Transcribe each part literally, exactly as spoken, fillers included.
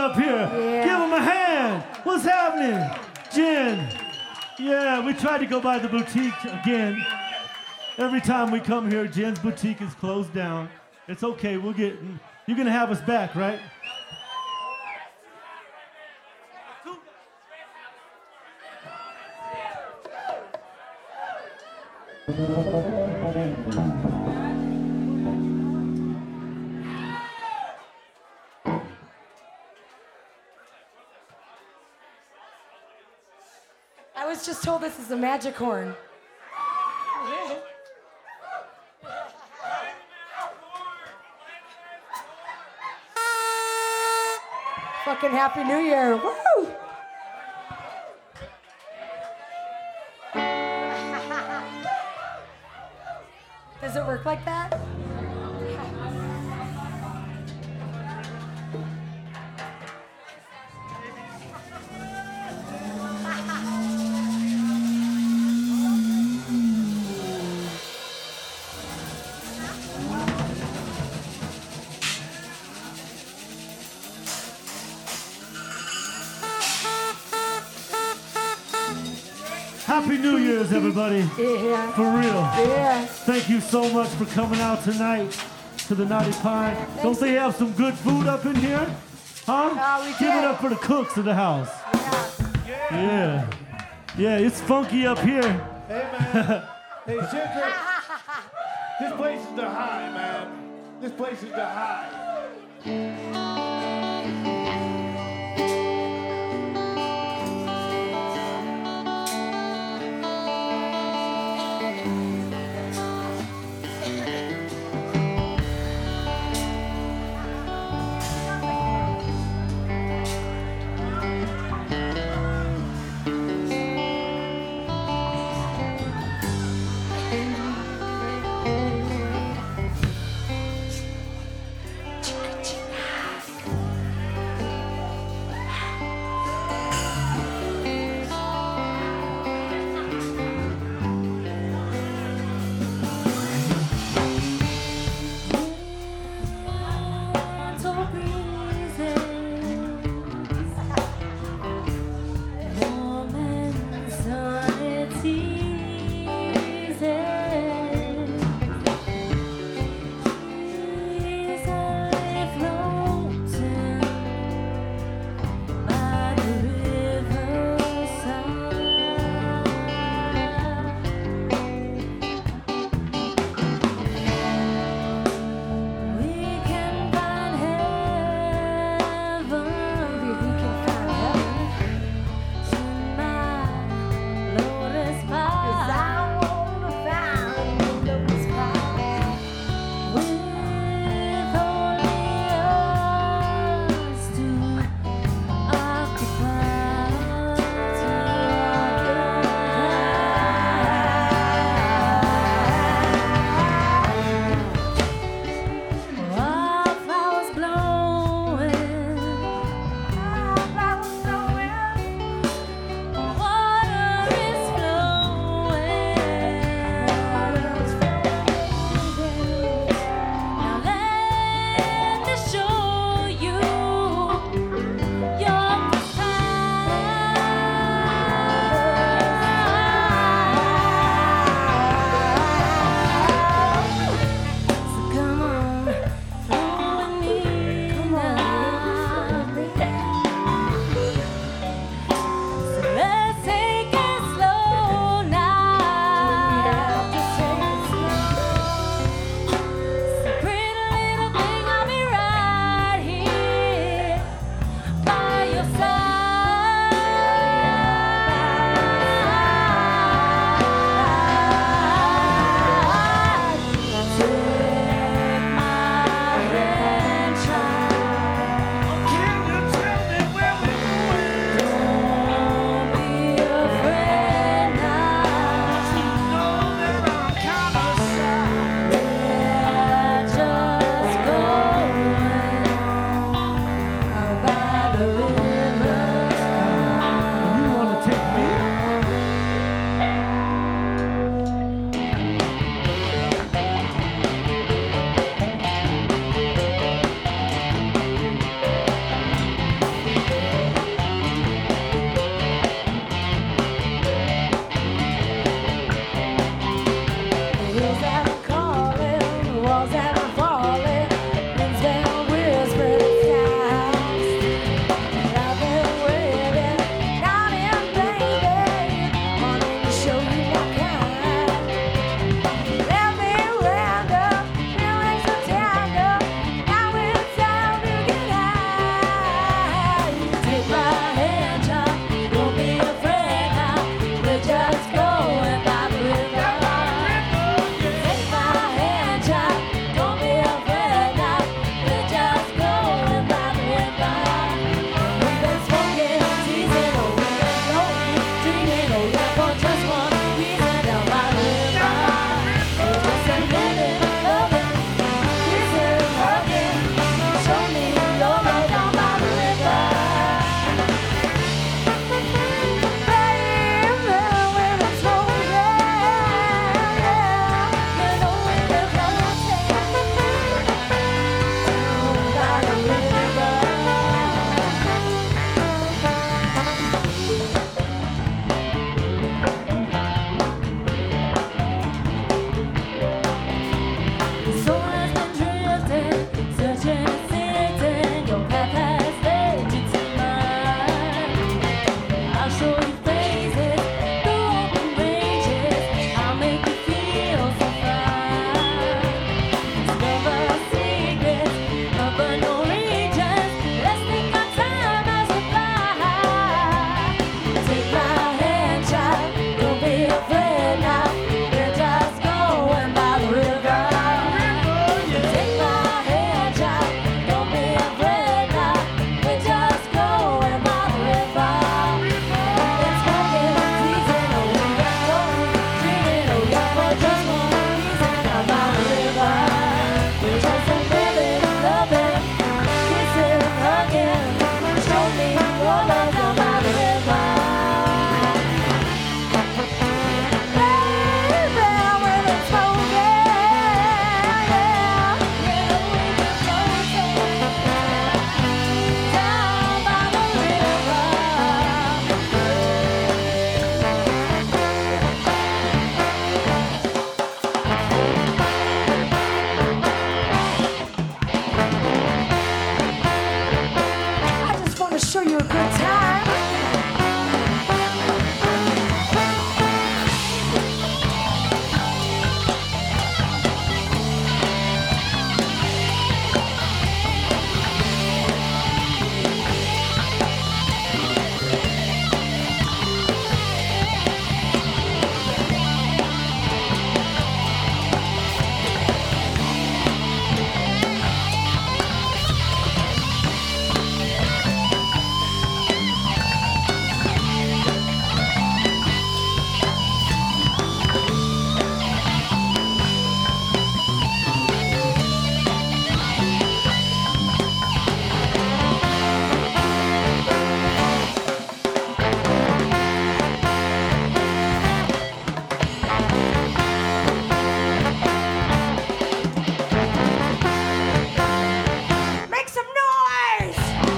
up here. Yeah. Give them a hand. What's happening? Jen. Yeah, we tried to go by the boutique again. Every time we come here, Jen's boutique is closed down. It's okay, we'll get, you're gonna have us back, right? I was just told this is a magic horn. Fucking Happy New Year. Woo! Does it work like that? Happy New Year's, everybody. Yeah. For real. Yeah. Thank you so much for coming out tonight to the Naughty Pine. Thanks. Don't they have some good food up in here? Huh? Oh, we Give did. it up for the cooks in the house. Yeah. Yeah. Yeah, it's funky up here. Hey, man. Hey, Shinker. This place is the high, man. This place is the high. show you a good time. Make some noise!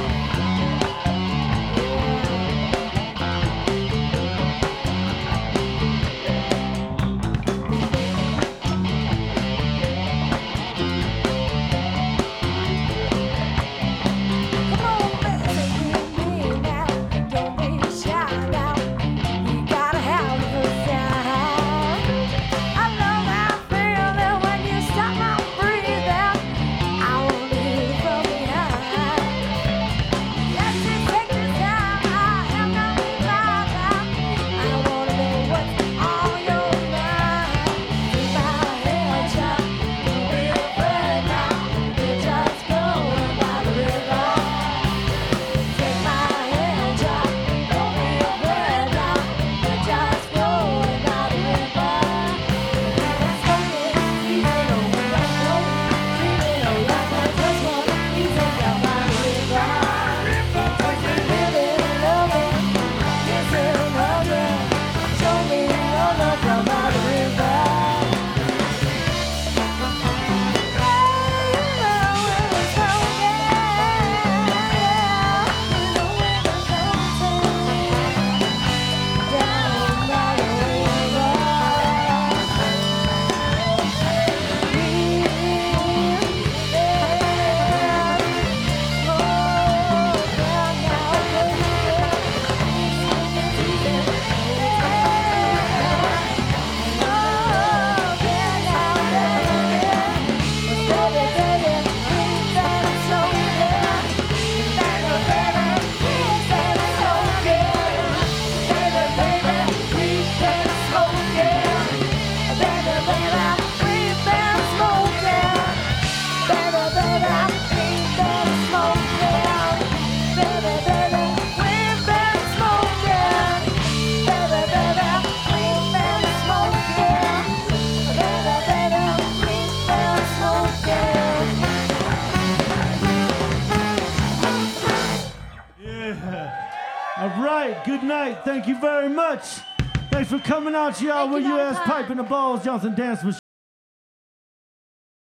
Come on, baby, with me now. Don't be shy now. You gotta have a good time. I love that feeling when you stop my breathing. I wanna hear from behind. Let's just take this time. I am not right now. I wanna know what's on your mind. Take my hand, child. Don't be afraid now. We're just going by the river. Take my hand, child. Don't be afraid now. We're just going by the river. Let's go get easy on the road. Dreaming of life, I just wanna easy down by the river. Living, loving, kissing, hugging. Show me all love down by the river. Yeah. All right. Good night. Thank you very much. Thanks for coming out, y'all. Thank you, With you ass Valentine. piping the balls, Johnson Dance Machine.